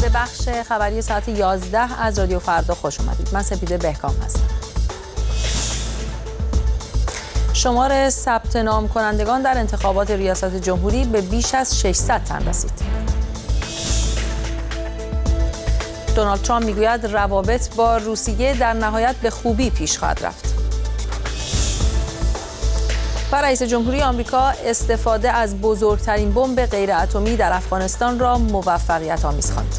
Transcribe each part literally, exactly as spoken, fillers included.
به بخش خبری ساعت یازده از رادیو فردا خوش اومدید. من سپیده بهکام هستم. شمار ثبت نام کنندگان در انتخابات ریاست جمهوری به بیش از ششصد تن رسید. دونالد ترامپ میگوید روابط با روسیه در نهایت به خوبی پیش خواهد رفت. و رئیس جمهوری آمریکا استفاده از بزرگترین بمب غیر اتمی در افغانستان را موفقیت آمیز خواند.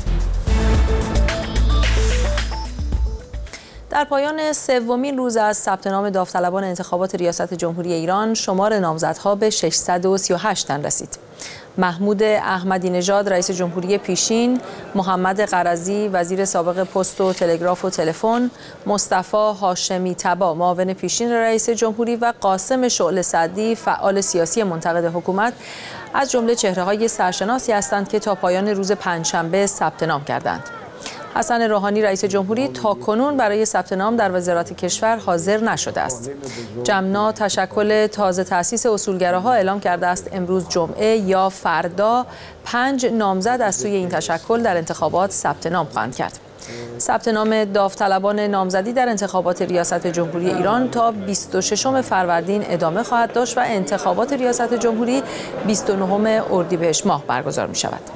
در پایان سومین روز از ثبت نام داوطلبان انتخابات ریاست جمهوری ایران، شمار نامزدها به ششصد و سی و هشت تن رسید. محمود احمدی نژاد رئیس جمهوری پیشین، محمد قرضی وزیر سابق پست و تلگراف و تلفن، مصطفی هاشمی طبا معاون پیشین رئیس جمهوری و قاسم شعله سعدی فعال سیاسی منتقد حکومت از جمله چهره‌های سرشناسی هستند که تا پایان روز پنجشنبه ثبت نام کردند. حسن روحانی رئیس جمهوری تاکنون برای ثبت نام در وزارت کشور حاضر نشده است. جمنا تشکل تازه تأسیس اصولگراها اعلام کرده است امروز جمعه یا فردا پنج نامزد از سوی این تشکل در انتخابات ثبت نام خواهند کرد. ثبت نام داوطلبان نامزدی در انتخابات ریاست جمهوری ایران تا بیست و ششم فروردین ادامه خواهد داشت و انتخابات ریاست جمهوری بیست و نهم اردیبهشت ماه برگزار می شود.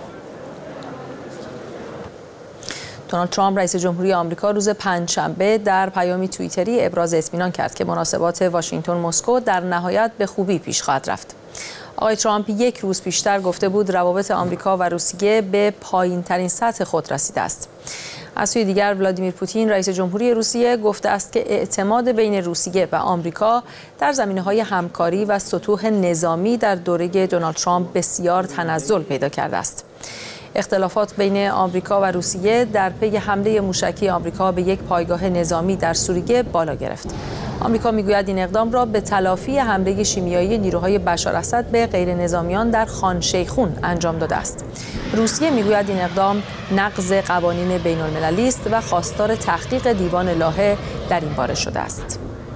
دونالد ترامپ رئیس جمهوری آمریکا روز پنجشنبه در پیامی توییتری ابراز اطمینان کرد که مناسبات واشنگتن مسکو در نهایت به خوبی پیش خواهد رفت. آقای ترامپ یک روز پیشتر گفته بود روابط آمریکا و روسیه به پایین‌ترین سطح خود رسیده است. از سوی دیگر ولادیمیر پوتین رئیس جمهوری روسیه گفته است که اعتماد بین روسیه و آمریکا در زمینه‌های همکاری و سطوح نظامی در دوره دونالد ترامپ بسیار تنزل پیدا کرده است. اختلافات بین آمریکا و روسیه در پی حمله موشکی آمریکا به یک پایگاه نظامی در سوریه بالا گرفت. آمریکا میگوید این اقدام را به تلافی حمله شیمیایی نیروهای بشار اسد به غیر نظامیان در خان شیخون انجام داده است. روسیه میگوید این اقدام نقض قوانین بین المللی است و خواستار تحقیق دیوان لاهه در این باره شده است.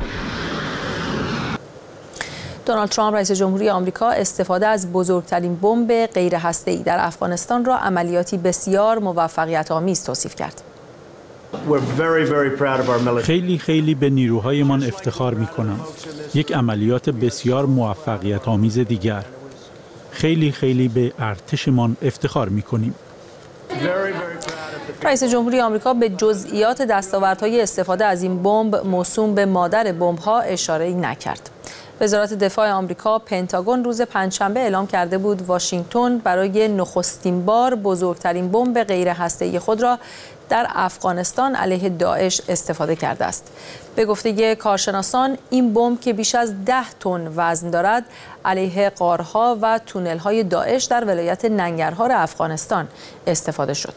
دونالد ترامپ رئیس جمهوری آمریکا استفاده از بزرگترین بمب غیر هسته‌ای در افغانستان را عملیاتی بسیار موفقیت آمیز توصیف کرد. خیلی خیلی به نیروهایمان افتخار می‌کنم. یک عملیات بسیار موفقیت آمیز دیگر. خیلی خیلی به ارتشمان افتخار می‌کنیم. رئیس جمهوری آمریکا به جزئیات دستاوردهای استفاده از این بمب موسوم به مادر بمب‌ها اشاره‌ای نکرد. وزارت دفاع آمریکا پنتاگون روز پنجشنبه اعلام کرده بود واشنگتن برای نخستین بار بزرگترین بمب غیر هسته‌ای خود را در افغانستان علیه داعش استفاده کرده است. به گفته کارشناسان این بمب که بیش از ده تن وزن دارد علیه غارها و تونل‌های داعش در ولایت ننگرهار افغانستان استفاده شد.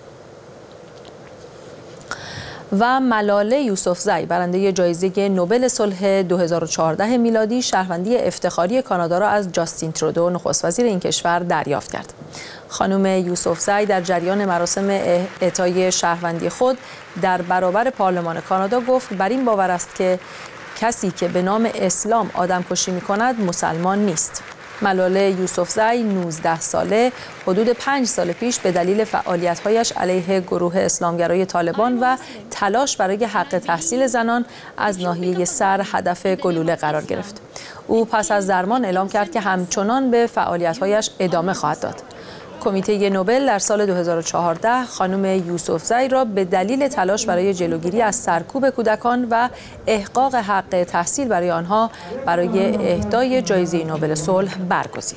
و ملاله یوسفزئی برنده جایزه نوبل صلح دو هزار و چهارده میلادی شهروندی افتخاری کانادا را از جاستین ترودو نخست وزیر این کشور دریافت کرد. خانم یوسفزئی در جریان مراسم اعطای شهروندی خود در برابر پارلمان کانادا گفت بر این باور است که کسی که به نام اسلام آدمکشی می‌کند مسلمان نیست. ملاله یوسفزئی نوزده ساله حدود پنج سال پیش به دلیل فعالیت‌هایش علیه گروه اسلامگرای طالبان و تلاش برای حق تحصیل زنان از ناحیه سر هدف گلوله قرار گرفت. او پس از درمان اعلام کرد که همچنان به فعالیت‌هایش ادامه خواهد داد. کمیته نوبل در سال دو هزار و چهارده خانم یوسفزئی را به دلیل تلاش برای جلوگیری از سرکوب کودکان و احقاق حق تحصیل برای آنها برای اهدای جایزه نوبل صلح برگزید.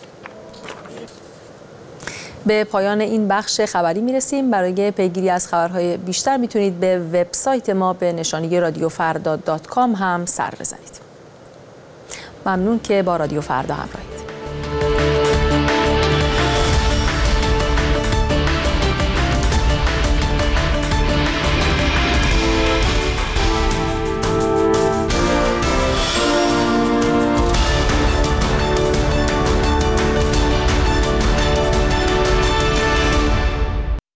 به پایان این بخش خبری میرسیم. برای پیگیری از خبرهای بیشتر میتونید به وبسایت ما به نشانی رادیو فردا دات کام هم سر بزنید. ممنون که با رادیو فردا همراهید.